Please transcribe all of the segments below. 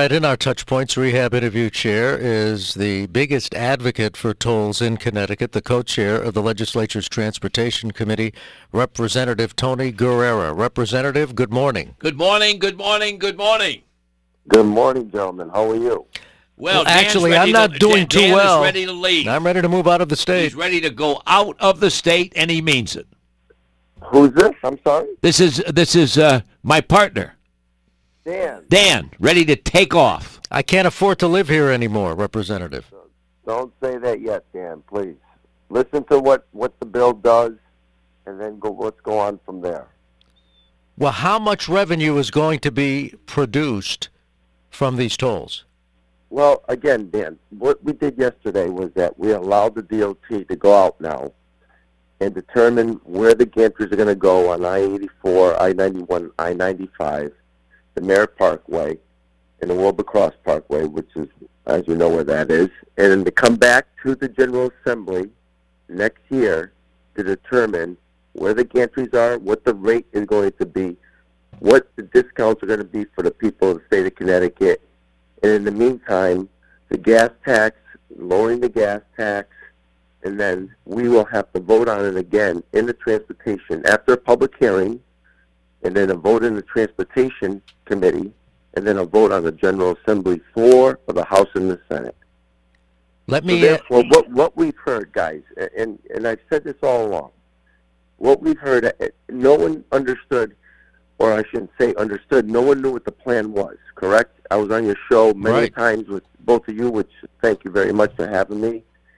right, in our Touch Points Rehab interview chair is the biggest advocate for tolls in Connecticut, the co-chair of the legislature's Transportation Committee, Representative Tony Guerrera. Representative, good morning. Good morning, good morning, good morning. Good morning, gentlemen. How are you? Well, actually, I'm not doing too well. Dan is ready to leave. I'm ready to move out of the state. He's ready to go out of the state, and he means it. Who's this? I'm sorry? This is my partner, Dan. Dan, ready to take off. I can't afford to live here anymore, Representative. Don't say that yet, Dan, please. Listen to what the bill does, and then let's go on from there. Well, how much revenue is going to be produced from these tolls? Well, again, Dan, what we did yesterday was that we allowed the DOT to go out now and determine where the gantries are going to go on I-84, I-91, I-95, the Merritt Parkway, and the Wilbur Cross Parkway, which is, as you know where that is, and then to come back to the General Assembly next year to determine where the gantries are, what the rate is going to be, what the discounts are going to be for the people of the state of Connecticut, and in the meantime, the gas tax, lowering the gas tax, and then we will have to vote on it again in the transportation after a public hearing, and then a vote in the Transportation Committee, and then a vote on the General Assembly for the House and the Senate. Let me. So therefore, what we've heard, guys, and I've said this all along, what we've heard, no one understood, or I shouldn't say understood, no one knew what the plan was, correct? I was on your show many times with both of you, which thank you very much for having me,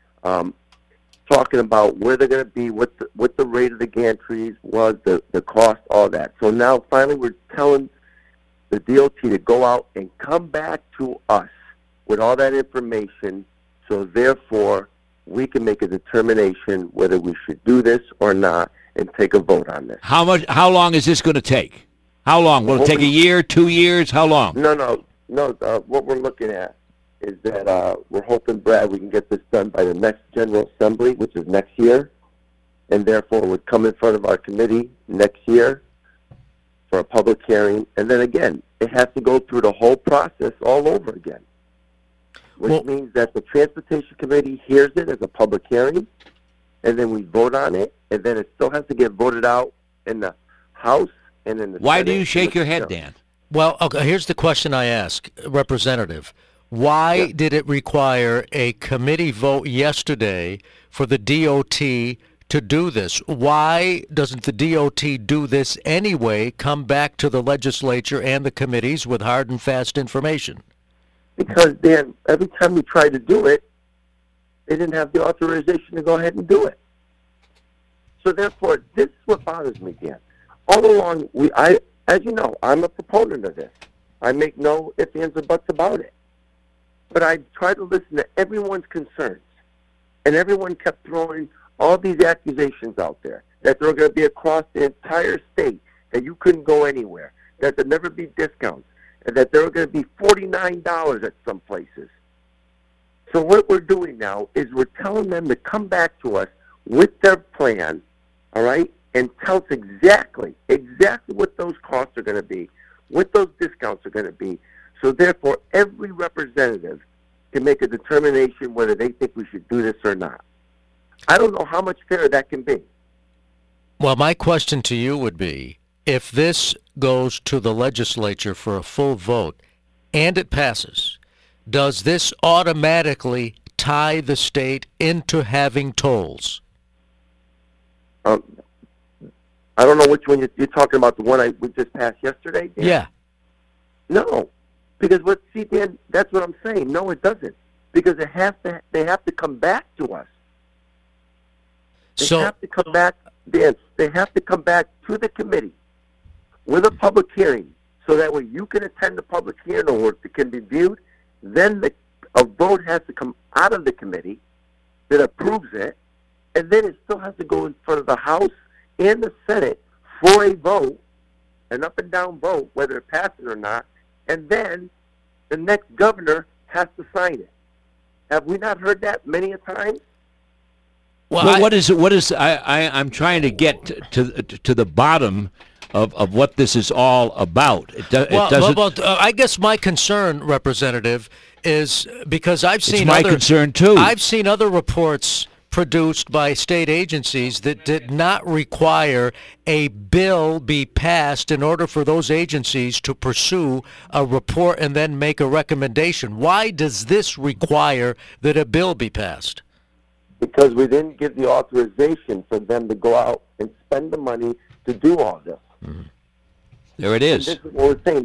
talking about where they're going to be, what the rate of the gantries was, the cost, all that. So now finally we're telling the DOT to go out and come back to us with all that information, so therefore we can make a determination whether we should do this or not and take a vote on this. How long is this going to take? How long? Will it take a year, 2 years? How long? No. What we're looking at is that we're hoping, Brad, we can get this done by the next General Assembly, which is next year, and therefore it would come in front of our committee next year for a public hearing, and then again, it has to go through the whole process all over again, which means that the Transportation Committee hears it as a public hearing, and then we vote on it, and then it still has to get voted out in the House and in the Why Senate. do you shake your head, Dan? Well, okay, here's the question I ask, Representative. Why did it require a committee vote yesterday for the DOT to do this? Why doesn't the DOT do this anyway, come back to the legislature and the committees with hard and fast information? Because, Dan, every time we tried to do it, they didn't have the authorization to go ahead and do it. So therefore, this is what bothers me, Dan. All along, as you know, I'm a proponent of this. I make no ifs, ands, or buts about it. But I tried to listen to everyone's concerns, and everyone kept throwing all these accusations out there, that there were going to be across the entire state, that you couldn't go anywhere, that there'd never be discounts, and that there were going to be $49 at some places. So what we're doing now is we're telling them to come back to us with their plan, all right, and tell us exactly what those costs are going to be, what those discounts are going to be. So therefore, every representative can make a determination whether they think we should do this or not. I don't know how much fairer that can be. Well, my question to you would be, if this goes to the legislature for a full vote and it passes, does this automatically tie the state into having tolls? I don't know which one you're talking about, the one we just passed yesterday, Dan? Yeah. No, because Dan, that's what I'm saying. No, it doesn't, because they have to come back to us. They have to come back, Dan. They have to come back to the committee with a public hearing, so that way you can attend the public hearing or it can be viewed. Then a vote has to come out of the committee that approves it, and then it still has to go in front of the House and the Senate for a vote, an up and down vote, whether it passes or not, and then the next governor has to sign it. Have we not heard that many a time? Well, what is I'm trying to get to the bottom of what this is all about. It doesn't. I guess my concern, Representative, is because I've seen it's my concern too. I've seen other reports produced by state agencies that did not require a bill be passed in order for those agencies to pursue a report and then make a recommendation. Why does this require that a bill be passed? Because we didn't give the authorization for them to go out and spend the money to do all this. Mm-hmm. There it is. And this is what we're saying.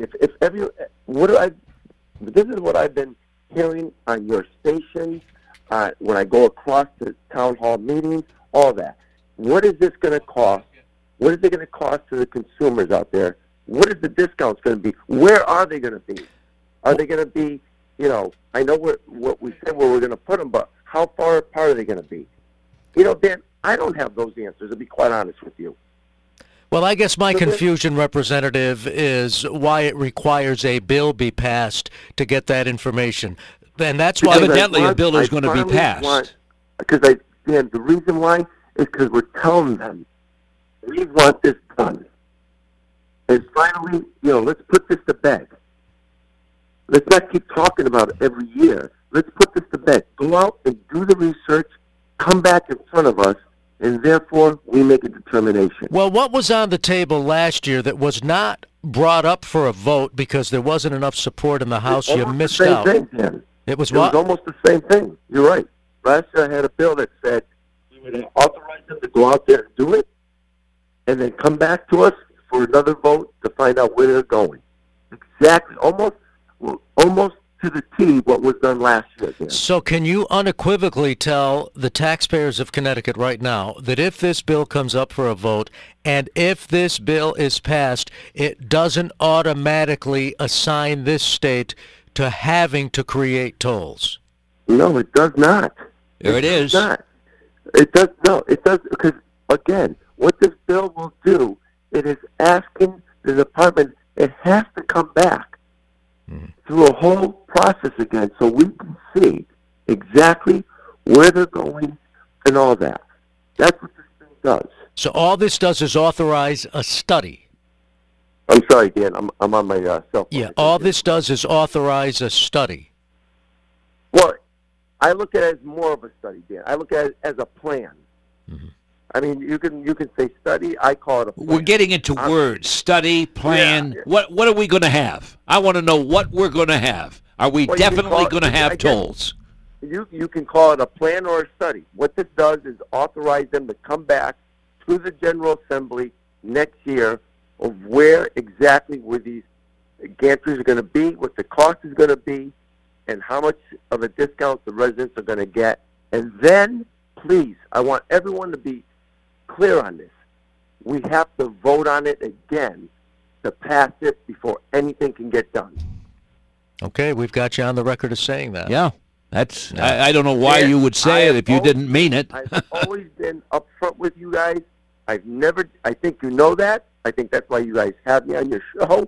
This is what I've been hearing on your station, when I go across to town hall meetings, all that. What is this going to cost? What is it going to cost to the consumers out there? What is the discounts going to be? Where are they going to be? Are they going to be, I know what we said where we're going to put them, but how far apart are they going to be? Dan, I don't have those answers, to be quite honest with you. Well, I guess my confusion, Representative, is why it requires a bill be passed to get that information. And that's why evidently a bill is going to be passed. The reason why is because we're telling them we want this done. And finally, let's put this to bed. Let's not keep talking about it every year. Let's put this to bed. Go out and do the research, come back in front of us, and therefore we make a determination. Well, what was on the table last year that was not brought up for a vote because there wasn't enough support in the House? You missed out. It was what? It was almost the same thing. You're right. Last year I had a bill that said we would authorize them to go out there and do it, and then come back to us for another vote to find out where they're going. Exactly. Almost to the T what was done last year. Dan. So can you unequivocally tell the taxpayers of Connecticut right now that if this bill comes up for a vote and if this bill is passed, it doesn't automatically assign this state to having to create tolls? No, it does not. There it is. Not. It does. No, it does, because again, what this bill will do, it is asking the department. It has to come back through a whole process again, so we can see exactly where they're going and all that. That's what this thing does. So all this does is authorize a study. I'm sorry, Dan. I'm on my cell phone. Yeah, all this does is authorize a study. Well, I look at it as more of a study, Dan. I look at it as a plan. Mm-hmm. I mean, you can say study. I call it a plan. We're getting into words. Study, plan. Yeah. What are we going to have? I want to know what we're going to have. Are we definitely going to have tolls? You can call it a plan or a study. What this does is authorize them to come back to the General Assembly next year of where exactly where these gantries are going to be, what the cost is going to be, and how much of a discount the residents are going to get. And then, please, I want everyone to be clear on this. We have to vote on it again to pass it before anything can get done. Okay, we've got you on the record as saying that. Yeah, that's. I don't know why you would say it if you didn't mean it. I've always been upfront with you guys. I think you know that. I think that's why you guys have me on your show.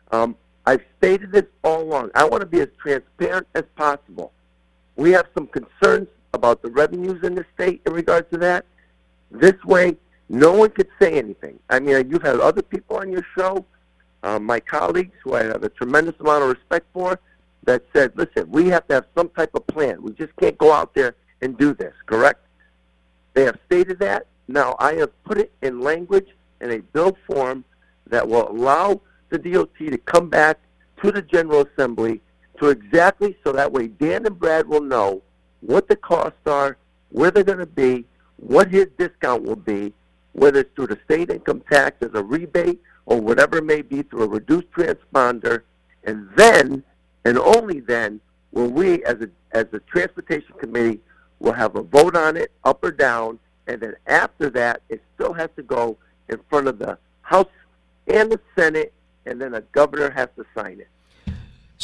I've stated this all along. I want to be as transparent as possible. We have some concerns about the revenues in the state in regards to that. This way, no one could say anything. I mean, you've had other people on your show, my colleagues, who I have a tremendous amount of respect for, that said, listen, we have to have some type of plan. We just can't go out there and do this, correct? They have stated that. Now, I have put it in language in a bill form that will allow the DOT to come back to the General Assembly to exactly so that way Dan and Brad will know what the costs are, where they're going to be, what his discount will be, whether it's through the state income tax as a rebate or whatever it may be through a reduced transponder, and then, and only then, will we as a transportation committee will have a vote on it, up or down, and then after that, it still has to go in front of the House and the Senate, and then a governor has to sign it.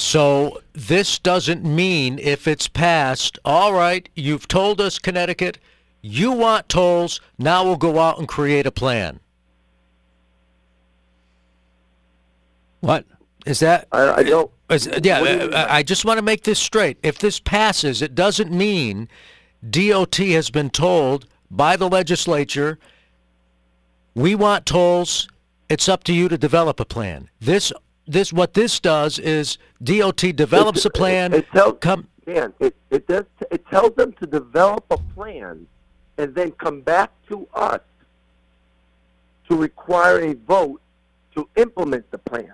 So this doesn't mean if it's passed, all right, you've told us, Connecticut, you want tolls, now we'll go out and create a plan. What? Is that? I don't. I just want to make this straight. If this passes, it doesn't mean DOT has been told by the legislature, we want tolls, it's up to you to develop a plan. What this does is DOT develops a plan. It tells them to develop a plan and then come back to us to require a vote to implement the plan.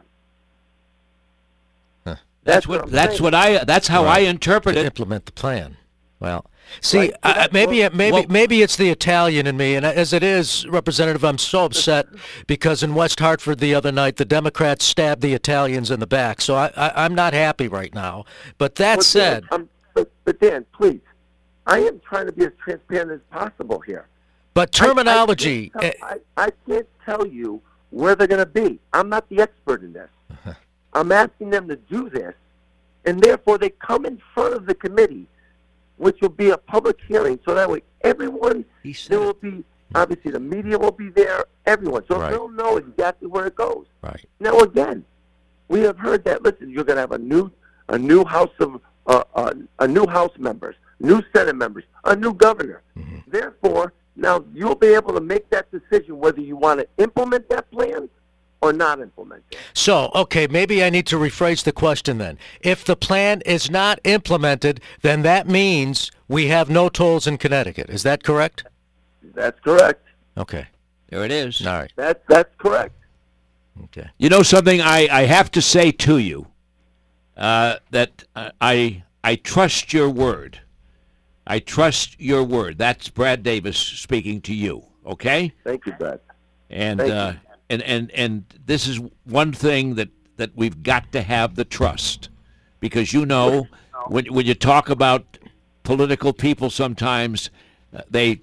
That's how I interpret it. Implement the plan. Well, see, Right. maybe it's the Italian in me, and as it is, Representative, I'm so upset because in West Hartford the other night the Democrats stabbed the Italians in the back. So I'm not happy right now. But that said, but Dan, please, I am trying to be as transparent as possible here. but terminology. I can't tell you where they're going to be. I'm not the expert in this. I'm asking them to do this, and therefore they come in front of the committee, which will be a public hearing, so that way everyone, there will be, obviously the media will be there, everyone, so Right. they'll know exactly where it goes. Right. Now again, we have heard that, listen, you're going to have a new House of, a new House members, new Senate members, a new governor. Mm-hmm. Therefore, now you'll be able to make that decision whether you want to implement that plan or not implement it. So, okay, maybe I need to rephrase the question then. If the plan is not implemented, then that means we have no tolls in Connecticut. Is that correct? That's correct. Okay. There it is. All right. That's correct. Okay. You know something I have to say to you, that I trust your word. I trust your word. That's Brad Davis speaking to you, okay? Thank you, Brad. And Thank you. And this is one thing that we've got to have the trust, because you know when you talk about political people, sometimes they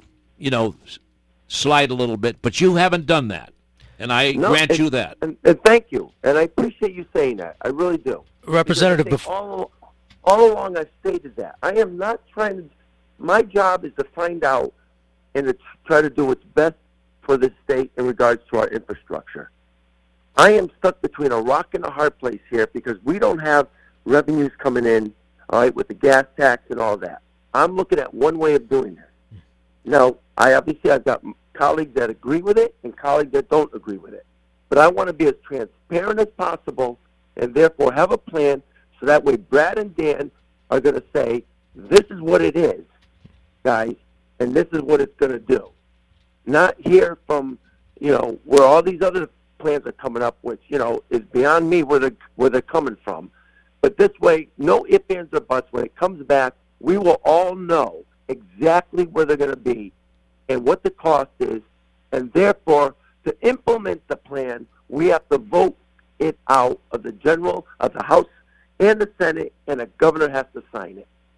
slide a little bit, but you haven't done that, and I grant you that. And thank you, and I appreciate you saying that. I really do. Representative, Because I think all along I've stated that. I am not trying to. My job is to find out and to try to do what's best for the state in regards to our infrastructure. I am stuck between a rock and a hard place here because we don't have revenues coming in, all right, with the gas tax and all that. I'm looking at one way of doing this. Now, I've got colleagues that agree with it and colleagues that don't agree with it. But I want to be as transparent as possible and therefore have a plan so that way Brad and Dan are going to say, this is what it is, guys, and this is what it's going to do. Not hear from, where all these other plans are coming up, which, is beyond me where they're coming from. But this way, no ifs, ands, or buts. When it comes back, we will all know exactly where they're going to be and what the cost is. And therefore, to implement the plan, we have to vote it out of the House and the Senate, and a governor has to sign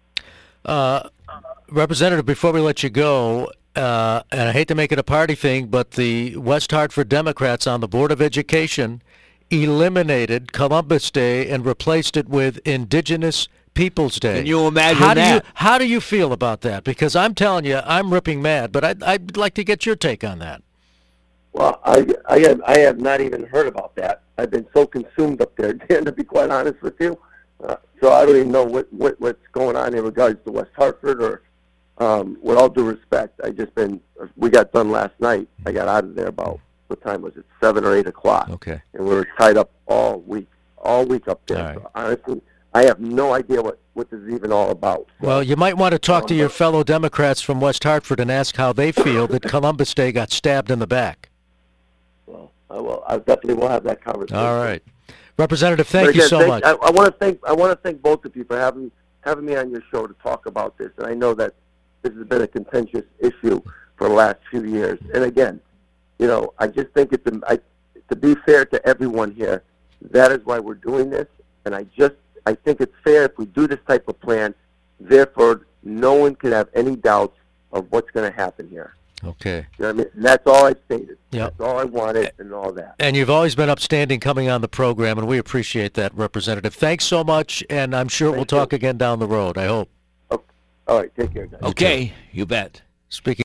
it. Representative, before we let you go, and I hate to make it a party thing, but the West Hartford Democrats on the Board of Education eliminated Columbus Day and replaced it with Indigenous Peoples Day. Can you imagine that? How do you feel about that? Because I'm telling you, I'm ripping mad, but I'd like to get your take on that. Well, I have not even heard about that. I've been so consumed up there, Dan, to be quite honest with you. So I don't even know what's going on in regards to West Hartford or, with all due respect, we got done last night. I got out of there about, what time was it, 7 or 8 o'clock. Okay. And we were tied up all week up there. All right. So honestly, I have no idea what this is even all about. So, Well, you might want to talk to your fellow Democrats from West Hartford and ask how they feel that Columbus Day got stabbed in the back. Well, I definitely will have that conversation. All right. Representative, But thank again, you so much. I want to thank both of you for having me on your show to talk about this. And I know that this has been a contentious issue for the last few years. And again, I just think to be fair to everyone here, that is why we're doing this. And I think it's fair if we do this type of plan. Therefore, no one can have any doubts of what's going to happen here. Okay. You know what I mean? And that's all I stated. Yep. That's all I wanted and all that. And you've always been upstanding coming on the program, and we appreciate that, Representative. Thanks so much, and I'm sure we'll talk again down the road, I hope. Okay. All right. Take care, guys. Okay, you bet. Speaking